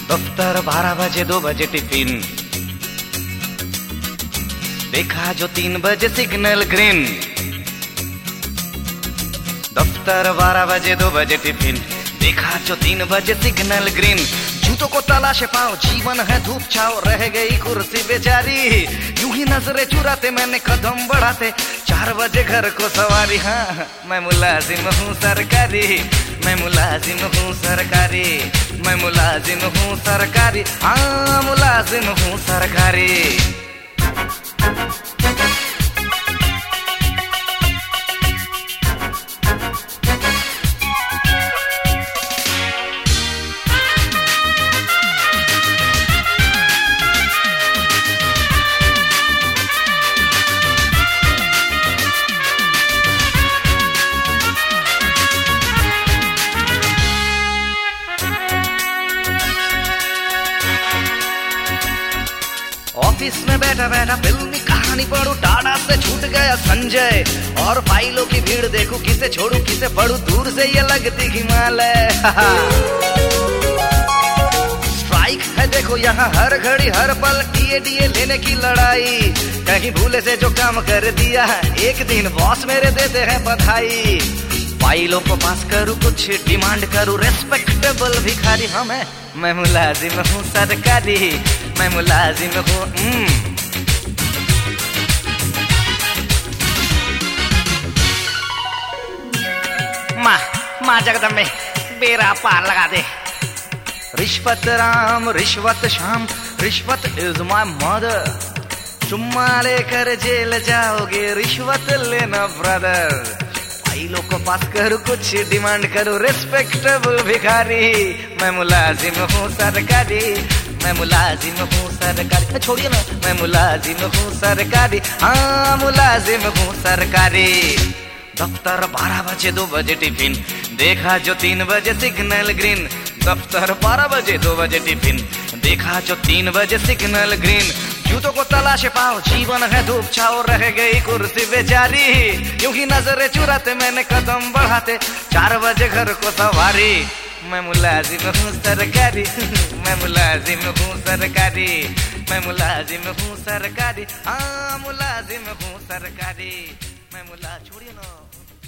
दफ्तर 12 बजे 2 बजे टिफिन, देखा जो 3 बजे सिग्नल ग्रीन। दफ्तर 12 बजे 2 बजे टिफिन, देखा जो 3 बजे सिग्नल ग्रीन। जूतों को तलाशे पाओ, जीवन है धूप छाओ, रह गई कुर्सी बेचारी। यूं ही नजरे चुराते मैंने कदम बढ़ाते, 4 बजे घर को सवारी। हाँ मैं मुलाजिम हूँ सरकारी, मैं मुलाजिम हूँ सरकारी, मैं मुलाजिम हूँ सरकारी, हाँ मुलाजिम हूँ सरकारी। ऑफिस में बैठा बैठा फिल्मी कहानी पढ़ू, टाटा से छूट गया संजय, और फाइलों की भीड़ देखूं, किसे छोड़ू किसे पढ़ू, दूर से ये लगती हिमालय। स्ट्राइक है देखो यहाँ हर घड़ी हर पल, डीए लेने की लड़ाई। कहीं भूले से जो काम कर दिया है, एक दिन बॉस मेरे देते हैं बधाई। फाइलों को पास करूं, कुछ डिमांड करूं, रेस्पेक्टेबल भिखारी। हाँ मैं मुलाजिम हूँ सरकारी, मैं मुलाजिम हूँ। माँ जगदम्बे बेरा पार लगा दे। रिश्वत राम रिश्वत शाम, रिश्वत इज माय मदर। चुम्मा लेकर जेल जाओगे, रिश्वत लेना ब्रदर। फाइलों को पास करूं, कुछ डिमांड करूं, रेस्पेक्टेबल भिखारी। मैं मुलाजिम हूँ सरकारी, मैं मुलाजिम हूँ सरकारी। छोड़िए ना, मैं मुलाजिम हूँ सरकारी, हाँ मुलाजिम हूँ सरकारी। दफ्तर 12 बजे 2 बजे टिफिन, देखा जो 3 बजे सिग्नल ग्रीन। दफ्तर 12 बजे 2 बजे टिफिन, देखा जो 3 बजे सिग्नल ग्रीन। जूतों को तलाशे पाओ, जीवन है धूप छाओ, रह गई कुर्सी बेचारी। यूं ही नजरे चुराते मैंने कदम बढ़ाते, 4 बजे घर को सवारी। मैं मुलाजिम हूँ सरकारी, मैं मुलाजिम हूँ सरकारी, मैं मुलाजिम हूँ सरकारी, हाँ मुलाजिम हूँ सरकारी। मैं छोड़िए ना।